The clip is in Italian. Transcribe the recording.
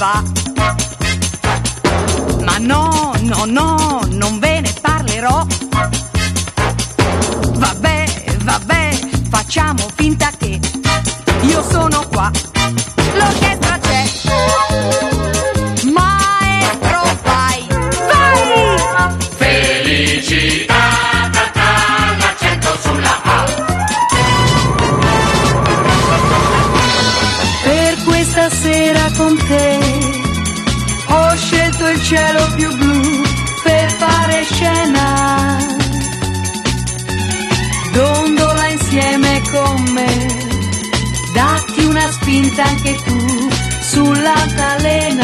va. Ma no, no, no, non ve ne parlerò. Vabbè, facciamo finta che io sono qua. L'orchestra c'è. Maestro, vai, vai! Felicità, l'accento sulla A. Per questa sera con te ho scelto il cielo più blu per fare scena. Dondola insieme con me, datti una spinta anche tu sull'altalena.